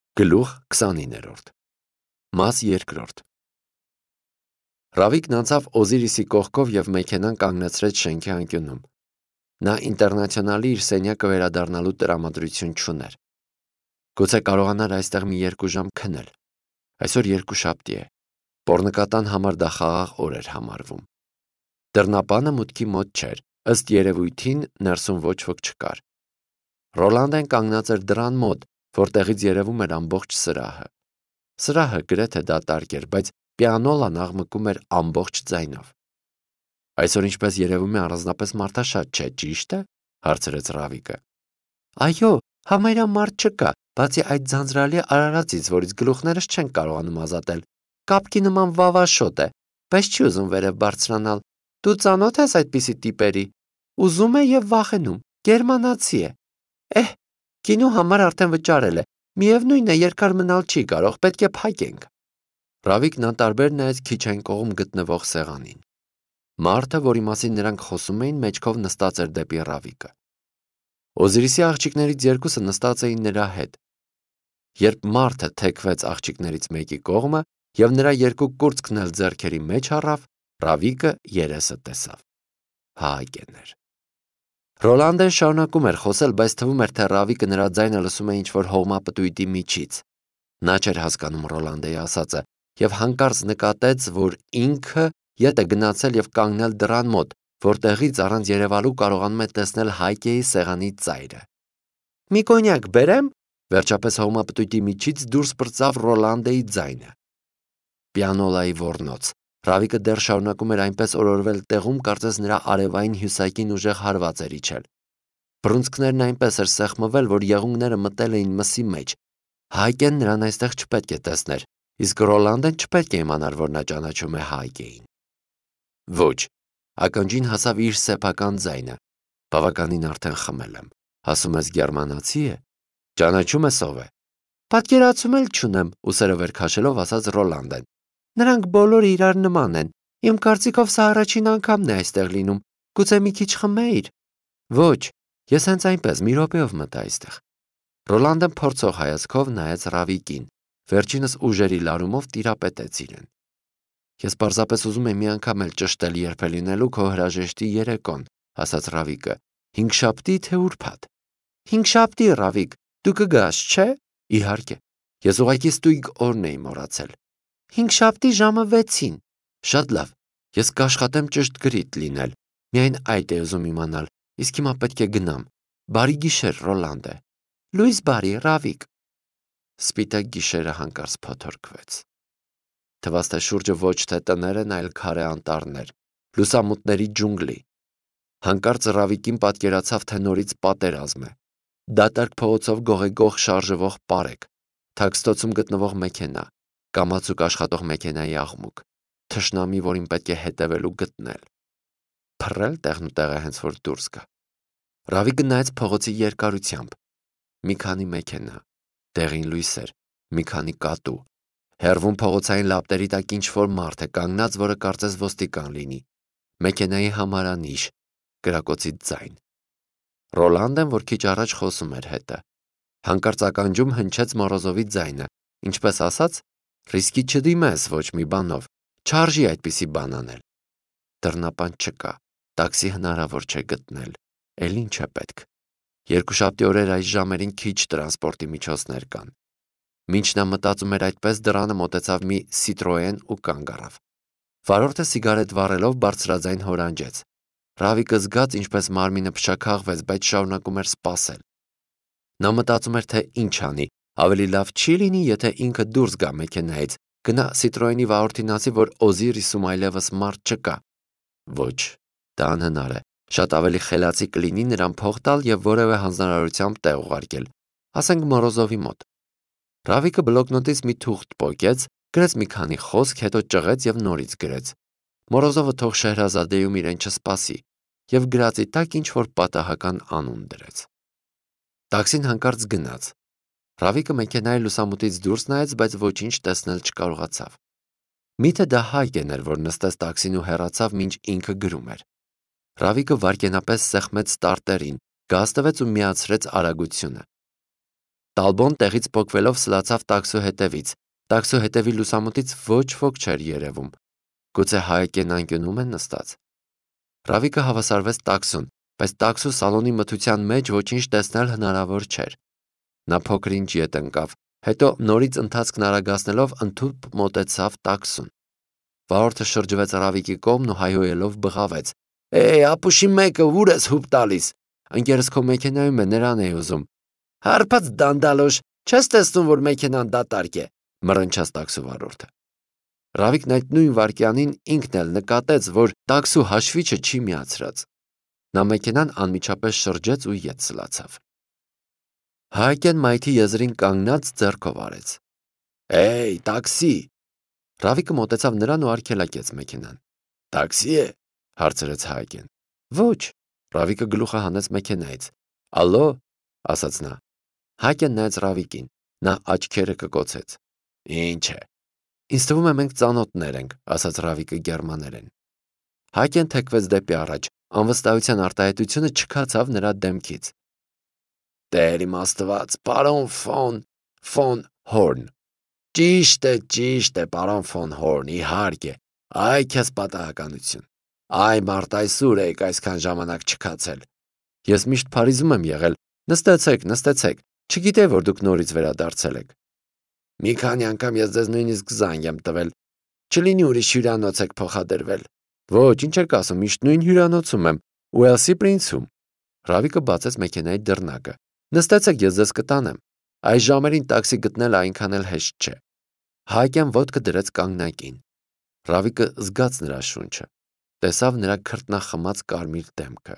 Գլուխ 29-րդ Մաս 2 Ռավիկն անցավ Օզիրիսի կողքով և մեքենան կանգնեցրեց շենքի անկյունում։ Նա ինտերնացիոնալի իր սենյակը վերադառնալու տրամադրություն չուներ։ Գուցե կարողանար այստեղ մի 2 ժամ քնել։ Այսօր երկուշաբթի է։ Պոռնկատան համար դա խաղաղ օր էր համարվում։ Դռնապանը մուտքի մոտ չէր, ըստ երևույթին ներսում ոչ ոք չկար։ Ռոլանդեն կանգնած էր դռան մոտ, որտեղից երևում էր ամբողջ սրահը։ Սրահը գրեթե դատարկ էր, բայց պիանոլան աղմկում էր ամբողջ ձայնով։ Այսօր ինչպես երևում է առանձնապես մարդաշատ չէ, ճիշտ է, հարցրեց Ռավիկը։ Այո, համարյա մարդ չկա, բացի այդ ձանձրալի արարածից, որից գլուխներս չեն կարողանում ազատել։ Կապկի նման վավաշոտ է, բայց չի ուզում վերև բարձրանալ։ Դու ծանոթ ես այդպիսի տիպերի։ Ուզում է և վախենում, գերմանացի է։ Գինու համար արդեն վճարել է։ Միևնույն է, երկար մնալ չի կարող, պետք է փակենք։ Ռավիկն անտարբեր նայեց քիչ այն կողմ գտնվող սեղանին։ Մարդը, որի մասին նրանք խոսում էին, մեջքով նստած էր դեպի Ռավիկը։ Օզիրիսի աղջիկներից երկուսը նստած էին նրա հետ։ Երբ մարդը թեքվեց աղջիկներից մեկի կողմը և նրա երկու կուրծքն էլ ձեռքերի մեջ առավ, Ռավիկը երեսը տեսավ։ Հաագեն էր։ Ռոլանդեն շարունակում էր խոսել, բայց թվում էր, թե Ռավիկը նրա ձայնը լսում է ինչ-որ հողմապտույտի միջից։ Նա չէր հասկանում Ռոլանդեի ասածը և հանկարծ նկատեց, որ ինքը ետ է գնացել և կանգնել դռան մոտ, որտեղից առանց երևալու կարողանում է տեսնել Հայկեի սեղանի ծայրը։ Մի կոնյակ բերեմ, վերջապես հողմապտույտի միջից դուրս պրծավ Ռոլանդեի ձայնը։ Պիանոլայի ոռնոց։ Ռավիկը դեռ շարունակում էր այնպես օրորվել տեղում, կարծես նրա արևային հյուսակին ուժեղ հարված էր իջել։ Բռունցքներն այնպես էր սեղմվել, որ եղունգները մտել էին մսի մեջ։ Հայկեն նրան այստեղ չպետք է տեսներ, իսկ Ռոլանդեն չպետք է իմանար, որ նա ճանաչում է Հայկեին։ Ոչ, ականջին հասավ իր սեփական ձայնը։ Բավականին արդեն խմել եմ։ Ասում ես գերմանացի է։ Ճանաչում ես ով է։ Պատկերացում էլ չունեմ, ուսերը վեր քաշելով ասաց Ռոլանդեն։ Նրանք բոլորը իրար նման են։ Իմ կարծիքով սա առաջին անգամն է այստեղ լինում։ Գուցե մի քիչ խմեիր։ Ոչ, ես հենց այնպես մի րոպեով մտա այստեղ։ Ռոլանդեն փորձող հայացքով նայեց Ռավիկին, վերջինս ուժերի լարումով տիրապետեց իրեն։ Ես պարզապես ուզում եմ մի անգամ էլ ճշտել երբ է լինելու քո հրաժեշտի երեկոն, ասաց Ռավիկը։ Հինգշաբթի թե ուրբաթ։ Հինգշաբթի, Ռավիկ, դու կգաս, չէ։ Իհարկե։ Ես ուղղակի ստույգ օրն էի մոռացել։ Հինգշաբթի ժամը 6-ին։ Շատ լավ։ Ես կաշխատեմ ճշտ գրիտ լինել։ Միայն այդ է ուզում իմանալ, իսկ հիմա պետք է գնամ։ Բարի գիշեր, Ռոլանդե։ Լույս բարի, Ռավիկ։ Սպիտակ գիշերը հանկարծ փոթորկվեց։ Թվաց, թե շուրջը ոչ թե տներ են, այլ քարե անտառներ, լուսամուտների ջունգլի։ Հանկարծ Ռավիկին պատկերացավ, թե նորից պատերազմ է։ Դատարկ փողոցով գողեգող շարժվող պարեկ, թաքստոցում գտնվող մեքենա, կամացուկ աշխատող մեքենայի աղմուկ, թշնամի, որին պետք է հետևել ու գտնել։ Փռել տեղնուտեղը հենց որ դուրս գա։ Ռավիկը նայեց փողոցի երկարությամբ։ Մի քանի մեքենա, դեղին լույսեր, մի քանի կատու։ Հեռվում փողոցային լապտերի տակ ինչ-որ մարդ է կանգնած, որը կարծես ոստիկան լինի։ Մեքենայի համարանիշ, կրակոցի ձայն։ Ռոլանդեն, որ քիչ առաջ խոսում էր հետը։ Հանկարծ ականջում հնչեց Մորոզովի ձայնը, ինչպես ասաց, ռիսկի չդիմես ոչ մի բանով, չարժի այդպիսի բան անել։ Դռնապան չկա, տաքսի հնարավոր չէ գտնել, էլ ինչ է պետք։ Երկուշաբթի օրեր այս ժամերին քիչ տրանսպորտի միջոցներ կան։ Մինչ նա մտածում էր այդպես, դռանը մոտեցավ մի Citroën ու կանգ առավ։ Վարորդը սիգարետ վառելով բարձրաձայն հորանջեց։ Ռավիկը զգաց, ինչպես մարմինը փշաքաղվեց, բայց շարունակում էր սպասել։ Նա մտածում էր, թե ինչ անի, ավելի լավ չի լինի, եթե ինքը դուրս գա մեքենայից, գնա Citroën-ի վարորդին ասի, որ Օզիրիսում այլևս մարդ չկա։ Ոչ, դա անհնար է։ Շատ ավելի խելացի կլինի նրան փող տալ և որևէ հանձնարարությամբ տեղ ուղարկել, ասենք Մորոզովի մոտ։ Ռավիկը բլոկնոտից մի թուղթ պոկեց, գրեց մի քանի խոսք, հետո ճղեց և նորից գրեց։ Մորոզովը թող Շեհրազադեում իրեն չսպասի և գրածի տակ ինչ-որ պատահական անուն դրեց։ Տաքսին հանկարծ գնաց։ Ռավիկը մեքենայի լուսամուտից դուրս նայեց, բայց ոչինչ տեսնել չկարողացավ։ Միթե դա Հայկեն էր, որ նստեց տաքսին ու հեռացավ, մինչ ինքը գրում էր։ Ռավիկը վայրկենապես սեղմեց ստարտերին, գազ տվեց ու միացրեց արագությունը։ Տալբոն տեղից փոկվելով սլացավ տաքսու հետևից։ Տաքսու հետևի լուսամուտից ոչ ոք չէր երևում։ Գուցե Հայկեն անկյունում են նստած։ Ռավիկը հավասարվեց տաքսուն, բայց տաքսու սալոնի մթության մեջ ոչինչ տեսնել հնարավոր չէր։ Նա փոքր-ինչ ետ ընկավ, հետո նորից ընթացքն արագացնելով ընդհուպ մոտեցավ տաքսուն։ Վարորդը շրջվեց Ռավիկի կողմն ու հայհոյելով բղավեց. «Էй, ապուշի մեկը, ուր ես հուպ տալիս։ Ընկերս քո մեքենայում է, նրան էի ուզում»։ «Հարբած դանդալոշ, չես տեսնում, որ մեքենան դատարկ է», մռնչաց տաքսու վարորդը։ Ռավիկն այդ նույն վայրկյանին ինքն էլ նկատեց, որ տաքսու հաշվիչը չի միացրած։ Նա մեքենան անմիջապես շրջեց ու ետ սլացավ։ Հայկեն մայթի եզրին կանգնած ձեռքով արեց. «Էй, տաքսի»։ Ռավիկը մոտեցավ նրան ու արգելակեց մեքենան։ «Տաքսի է», հարցրեց Հայկեն։ «Ոչ», Ռավիկը գլուխը հանեց մեքենայից։ «Ալո», ասաց նա։ Հայկեն նայեց Ռավիկին, նա աչքերը կկոցեց։ «Ինչ է»։ «Ինձ թվում է մենք ծանոթներ ենք», ասաց Ռավիկը գերմաներեն։ Հայկեն թեքվեց դեպի առաջ, անվստահության արտահայտությունը չքացավ նրա դեմքից։ «Տեր իմ Աստված, պարոն ֆոն Հորն»։ Ճիշտ է, պարոն ֆոն Հորն, իհարկե, այ քեզ պատահականություն։ Այ մարդ այսուր եք այսքան ժամանակ չքացել։ Ես միշտ Փարիզում եմ եղել։ Նստեցեք, չգիտեի, որ դուք նորից վերադարձել եք։ Մի քանի անգամ ես ձեզ նույնիսկ զանգ եմ տվել։ Չլինի ուրիշ հյուրանոց եք փոխադրվել։ Ոչ, ինչ եք ասում, միշտ նույն հյուրանոցում եմ, Ուելսի Պրինցում։ Ռավիկը բացեց մեքենայի դռնակը։ Նստեցեք, ես ձեզ կտանեմ։ Այս ժամերին տաքսի գտնելը այնքան էլ հեշտ չէ։ Հայկյան ոտքը դրեց կանգնակին։ Ռավիկը զգաց նրա շունչը, տեսավ նրա քրտնախմած կարմիր դեմքը։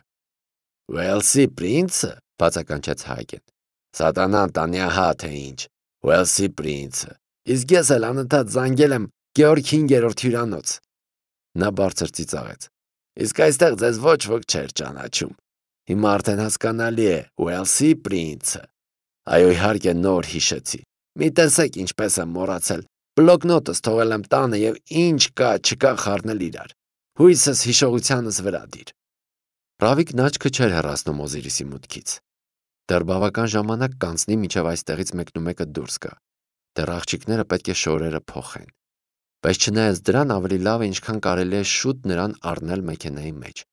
Ուելսի Պրինցը, բացականչեց Հայկեն։ Սատանան տանի ահա թե ինչ։ Ուելսի Պրինցը։ Իսկ ես էլ անընդհատ զանգել եմ Գեորգ 5-րդ հյուրանոց։ Նա բարձր ծիծաղեց։ Իսկ այստեղ ձեզ ոչ ոք չէր ճանաչում։ Հիմա արդեն հասկանալի է, Ուելսի Պրինցը։ Այո, իհարկե նոր հիշեցի։ Մի տեսեք ինչպես եմ մոռացել։ Բլոկնոտս թողել եմ տանը եւ ինչ կա չկա խառնել իրար։ Հույսս հիշողությանս վրա դիր։ Ռավիկն աչքը չէր հեռացնում Օզիրիսի մուտքից։ Դեռ բավական ժամանակ կանցնի, մինչև այստեղից մեկնումեկը դուրս գա։ Դեռ աղջիկները պետք է շորերը փոխեն։ Բայց չնայած դրան ավելի լավ է ինչքան կարելի է շուտ նրան առնել մեքենայի մեջ։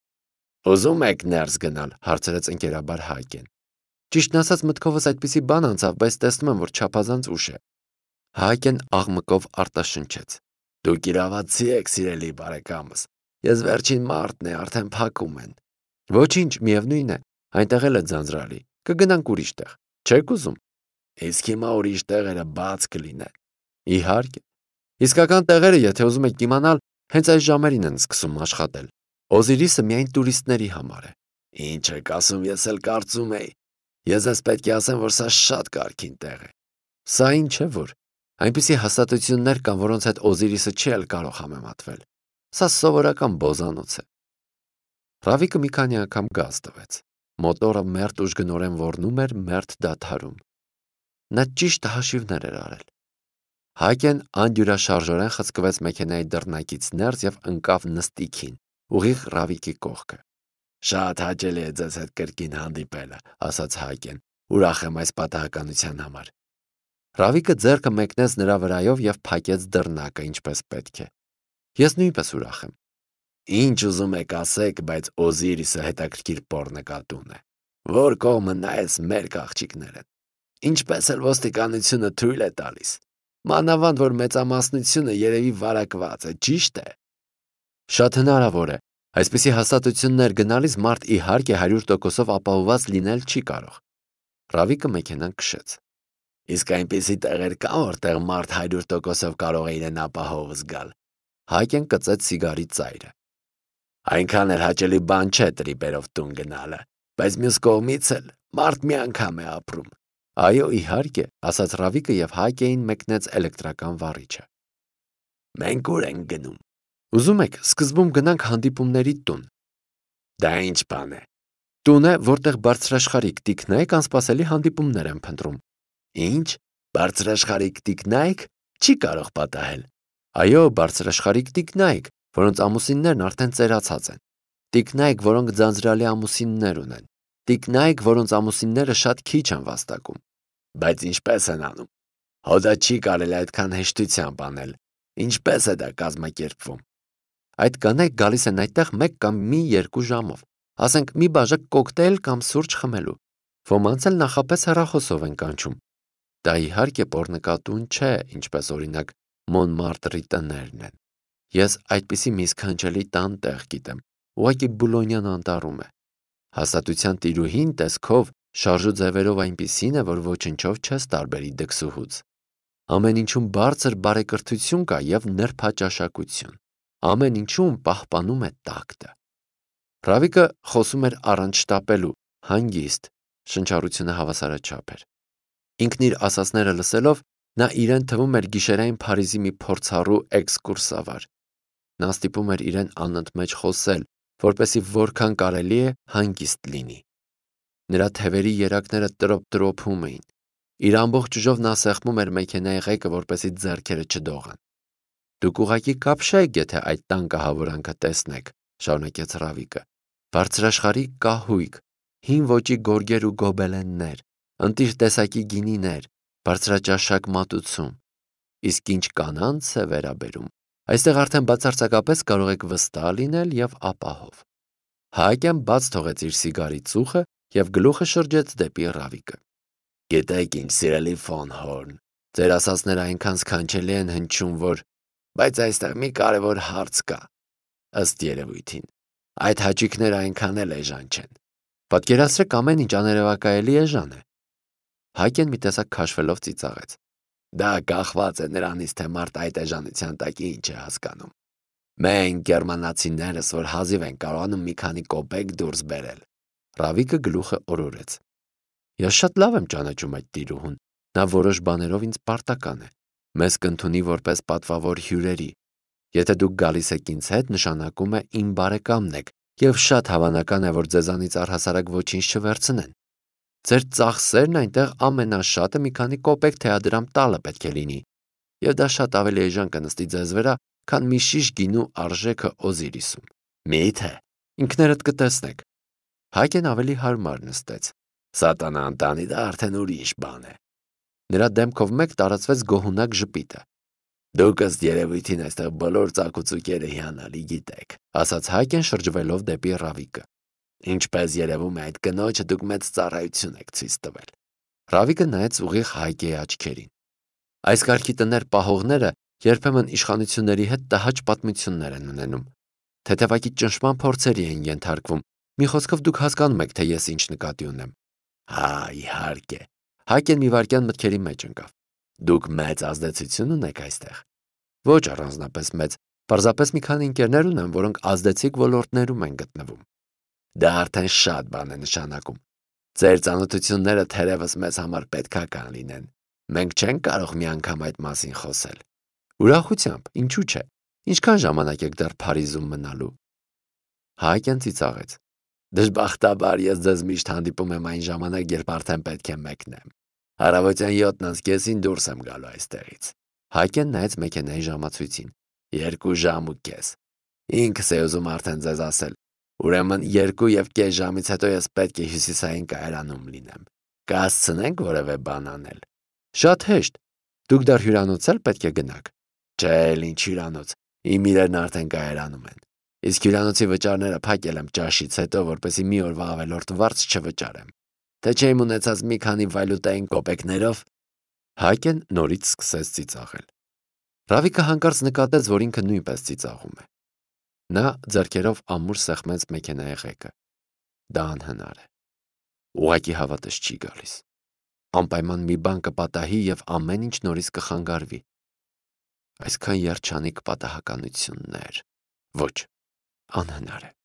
Ուզում եք ներս գնալ, հարցրեց ընկերաբար Հայկեն։ Ճիշտն ասած մտքովս այդպիսի բան անցավ, բայց տեսնում եմ, որ չափազանց ուշ է։ Հայկեն աղմկով արտաշնչեց։ Դուք իրավացի եք, սիրելի բարեկամս։ Ես վերջին մարտն է, արդեն փակում են։ Ոչինչ, միևնույն է, այնտեղ էլ է ձանձրալի։ Կգնանք ուրիշ տեղ։ Չեք ուզում։ Իսկ հիմա ուրիշ տեղերը բաց կլինեն։ Իհարկե։ Իսկական տեղերը, եթե ուզում եք իմանալ, հենց այս ժամերին են սկսում աշխատել։ Օզիրիսը միայն տուրիստների համար է։ Ինչ եք ասում, ես էլ կարծում էի։ Ես ես պետք է ասեմ, որ սա շատ կարգին տեղ է։ Սա ինչ է որ։ Այնպիսի հաստատություններ կան, որոնց հետ Օզիրիսը չի էլ կարող համեմատվել։ Սա սովորական բոզանոց է։ Ռավիկը մի քանի անգամ գազ տվեց։ Մոտորը մերթ ուժգնորեն ոռնում էր, մերթ դադարում։ Նա ճիշտ հաշիվներ էր արել։ Հայկեն անդյուրաշարժորեն խցկվեց մեքենայի դռնակից ներս եւ ընկավ նստիկին, ուղիղ Ռավիկի կողքը։ Շատ հաճելի է ձեզ հետ կրկին հանդիպելը, ասաց Հայկեն, ուրախ եմ այս պատահականության համար։ Ռավիկը ձեռքը մեկնեց նրա վրայով եւ փակեց դռնակը ինչպես պետք է։ Ես նույնպես ուրախ եմ։ Ինչ ուզում եք ասեք, բայց Օզիրիսը հետաքրքիր պոռնկատուն է։ Որ կողմը նայես մեր աղջիկներ են։ Ինչպես էլ ոստիկանությունը թույլ է տալիս։ Մանավանդ որ մեծամասնությունը երևի վարակված է, ճիշտ է։ Շատ հնարավոր է։ Այսպիսի հաստատություններ գնալիս մարդ իհարկե 100%-ով ապահովված լինել չի կարող։ Ռավիկը մեքենան քշեց։ Իսկ այնպիսի տեղեր կան, որտեղ մարդ 100%-ով կարող է իրեն ապահով զգալ։ Հայկեն կծեց սիգարի ծայրը։ Այնքան էլ հաճելի բան չէ տրիպերով տուն գնալը, բայց մյուս կողմից էլ մարդ մի անգամ է ապրում։ Այո, իհարկե, ասաց Ռավիկը եւ Հայկեին մեկնեց էլեկտրական վառիչը։ Մենք ուր ենք գնում։ Ուզում եք, սկզբում գնանք հանդիպումների տուն։ Դա ինչ բան է։ Տուն է, որտեղ բարձրաշխարհիկ տիկնայք անսպասելի հանդիպումներ են փնտրում։ Ինչ։ Բարձրաշխարհիկ տիկնայք չի կարող պատահել։ Այո, բարձրաշխարհիկ տիկնայք, որոնց ամուսիններն արդեն ծերացած են։ Տիկնայք, որոնք ձանձրալի ամուսիններ ունեն։ Տիկնայք, որոնց ամուսինները շատ քիչ են վաստակում։ Բայց ինչպես են անում։ Հո դա չի կարելի այդքան հեշտությամբ անել։ Ինչպես է դա կազմակերպվում։ Այդ կանայք գալիս են այդտեղ 1 կամ 2 ժամով, ասենք մի բաժակ կոկտեյլ կամ սուրճ խմելու։ Ոմանց էլ նախապես հեռախոսով են կանչում։ Դա իհարկե պոռնկատուն չէ, ինչպես օրինակ Մոնմարտրի տներն են։ Ես այդպիսի մի սքանչելի տան տեղ գիտեմ, ուղղակի Բուլոնյան անտառում է։ Հաստատության տիրուհին տեսքով շարժու ձևերով այնպիսին է, որ ոչնչով չես տարբերի դքսուհուց։ Ամեն ինչում բարձր բարեկրթություն կա եւ նրբաճաշակություն։ Ամեն ինչում պահպանում է տակտը։ Ռավիկը խոսում էր առանց շտապելու, հանգիստ, շնչառությունը հավասարաչափ էր։ Ինքն իր ասածները լսելով, նա իրեն թվում էր գիշերային Փարիզի մի փորձառու էքսկուրսավար։ Նա ստիպում էր իրեն անընդմեջ խոսել, որպեսզի որքան կարելի է հանգիստ լինի։ Նրա թևերի երակները տրոփ-տրոփում էին։ Իր ամբողջ ուժով նա սեղմում էր մեքենայի ղեկը, որպեսզի ձեռքերը չդողան։ Դուք ուղղակի կապշեք, եթե այդ տան կահավորանքը տեսնեք, շարունակեց Ռավիկը։ Բարձրաշխարհիկ կահույք, հին ոճի գորգեր ու գոբելեններ, ընտիր տեսակի գինիներ, բարձրաճաշակ մատուցում։ Իսկ ինչ կանանց է վերաբերում, այստեղ արդեն բացարձակապես կարող եք վստահ լինել եւ ապահով։ Հայկյան բաց թողեց իր սիգարի ծուխը եւ գլուխը շրջեց դեպի Ռավիկը։ Գիտեք ինչ, սիրելի ֆոն Հորն, ձեր ասածները այնքան սքանչելի են հնչում, որ բայց այստեղ մի կարևոր հարց կա։ Ըստ երևույթին, այդ հաճույքները այնքան էլ էժան չեն։ Պատկերացրեք ամեն ինչ աներևակայելի էժան է։ Հայկեն մի տեսակ քաշվելով ծիծաղեց։ Դա կախված է նրանից, թե մարդ այդ էժանության տակ ինչ է հասկանում։ Մենք գերմանացիներս, որ հազիվ են կարողանում մի քանի կոպեկ դուրս բերել։ Ռավիկը գլուխը օրորեց։ Ես շատ լավ եմ ճանաչում այդ տիրուհուն։ Նա որոշ բաներով ինձ պարտական է։ Մեզ կընդունի որպես պատվավոր հյուրերի։ Եթե դուք գալիս եք ինձ հետ, նշանակում է իմ բարեկամն եք, եւ շատ հավանական է, որ ձեզանից առհասարակ ոչինչ չվերցնեն։ Ձեր ծախսերն այնտեղ ամենաշատը մի քանի կոպեկ թեադրամ տալը պետք է լինի, եւ դա շատ ավելի էժան կնստի ձեզ վրա, քան մի շիշ գինու արժեքը Օզիրիսում։ Մի՞թե, ինքներդ կտեսնեք։ Հայկեն ավելի հարմար նստեց։ Սատանա ընտանի, դա արդեն ուրիշ բան է։ Նրա դեմքով մեկ տարածվեց գոհունակ ժպիտը։ Դուք ըստ երևույթին այստեղ բոլոր ծակուցուկերը հիանալի գիտեք, ասաց Հայկեն շրջվելով դեպի Ռավիկը։ Ինչպես երևում է, այդ կնոջը դուք մեծ ծառայություն եք ցույց տվել։ Ռավիկը նայեց ուղիղ Հայկեի աչքերին։ Այս կարգի տներ պահողները երբեմն իշխանությունների հետ տհաճ պատմություններ են ունենում։ Թեթևակի ճնշման փորձերի են ենթարկվում։ Մի խոսքով դուք հասկանում եք, թե ես ինչ նկատի ունեմ։ Հա, իհարկե։ Հայկեն մի վայրկյան մտքերի մեջ ընկավ։ Դուք մեծ ազդեցություն ունեք այստեղ։ Ոչ առանձնապես մեծ, պարզապես մի քանի ընկերներ ունեմ, որոնք ազդեցիկ ոլորտներում են գտնվում։ Դա արդեն շատ բան է նշանակում։ Ձեր ծանոթությունները թերևս մեզ համար պետքական լինեն։ Մենք չենք կարող մի անգամ այդ մասին խոսել։ Ուրախությամբ, ինչու՞ չէ։ Ինչքան ժամանակ եք դեռ Փարիզում մնալու։ Հայկեն ծիծաղեց։ Դժբախտաբար ես ձեզ միշտ հանդիպում եմ այն ժամանակ, երբ արդեն պետք է մեկնեմ։ Առավոտյան 7:30-ին դուրս եմ գալու այստեղից։ Հայկեն նայեց մեքենայի ժամացույցին։ 2 ժամ ու կես։ Ինքս է ուզում արդեն ձեզ ասել։ Ուրեմն 2.5 ժամից հետո ես պետք է հյուսիսային կայարանում լինեմ։ Կհասցնենք որևէ բան անել։ Շատ հեշտ։ Դուք դեռ հյուրանոց էլ պետք է գնաք։ Չէ, ինչ հյուրանոց։ Իմ իրերն արդեն կայարանում են։ Իսկ հյուրանոցի վճարները փակել եմ ճաշից հետո, որպեսզի մի օրվա ավելորդ վարձ չվճարեմ։ Թե չէ իմ ունեցած մի քանի վայլուտային կոպեկներով։ Հայկեն նորից սկսեց ծիծաղել։ Ռավիկը հանկարծ նկատեց, որ ինքը նույնպես ծիծաղում է։ Նա ձեռքերով ամուր սեղմեց մեքենայի ղեկը։ Դա անհնար է։ Ուղղակի հավատս չի գալիս։ Անպայման մի բան կպատահի եւ ամեն ինչ նորից կխանգարվի։ Այսքան երջանիկ պատահականություններ։ Ոչ, անհնար է։